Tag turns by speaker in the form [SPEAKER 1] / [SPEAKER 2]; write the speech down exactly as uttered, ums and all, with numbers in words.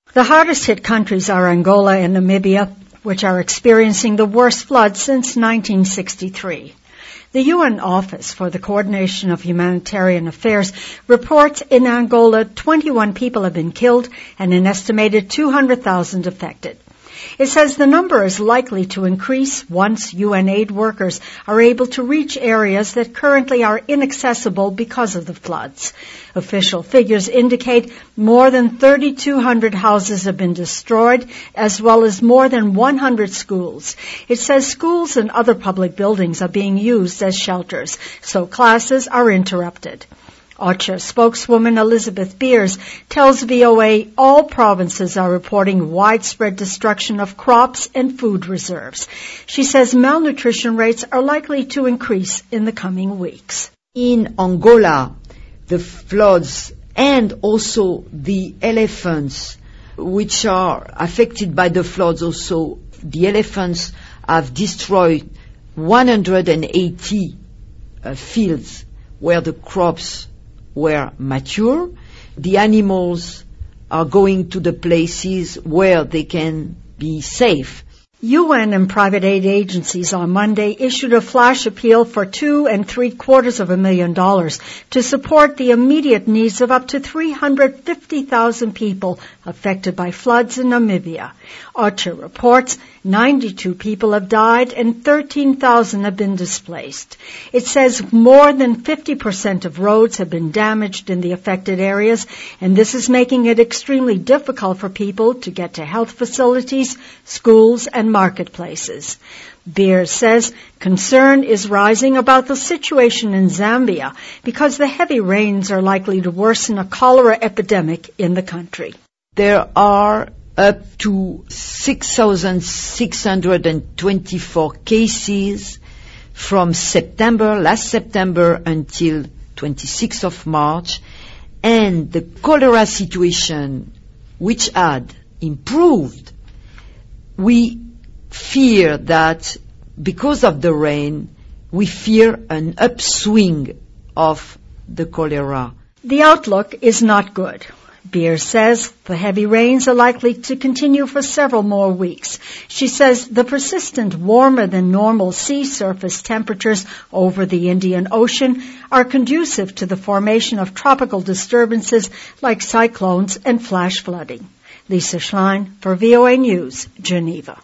[SPEAKER 1] The hardest hit countries are Angola and Namibia, which are experiencing the worst floods since nineteen sixty-three. The U N Office for the Coordination of Humanitarian Affairs reports in Angola twenty-one people have been killed and an estimated two hundred thousand affected. It says the number is likely to increase once U N aid workers are able to reach areas that currently are inaccessible because of the floods. Official figures indicate more than three thousand two hundred houses have been destroyed, as well as more than one hundred schools. It says schools and other public buildings are being used as shelters, so classes are interrupted. OCHA spokeswoman Elizabeth Beers tells V O A all provinces are reporting widespread destruction of crops and food reserves. She says malnutrition rates are likely to increase in the coming weeks.
[SPEAKER 2] In Angola, the floods and also the elephants, which are affected by the floods also, the elephants have destroyed one hundred eighty uh, fields where the crops were mature. The animals are going to the places where they can be safe.
[SPEAKER 1] U N and private aid agencies on Monday issued a flash appeal for two and three quarters of a million dollars to support the immediate needs of up to three hundred fifty thousand people affected by floods in Namibia. OCHA reports ninety-two people have died and thirteen thousand have been displaced. It says more than fifty percent of roads have been damaged in the affected areas, and this is making it extremely difficult for people to get to health facilities, schools, and marketplaces. Beers says concern is rising about the situation in Zambia because the heavy rains are likely to worsen a cholera epidemic in the country.
[SPEAKER 2] There are up to six thousand six hundred twenty-four cases from September, last September until twenty-sixth of March, and the cholera situation, which had improved, we fear that because of the rain, we fear an upswing of the cholera.
[SPEAKER 1] The outlook is not good. Beers says the heavy rains are likely to continue for several more weeks. She says the persistent warmer than normal sea surface temperatures over the Indian Ocean are conducive to the formation of tropical disturbances like cyclones and flash flooding. Lisa Schlein for V O A News, Geneva.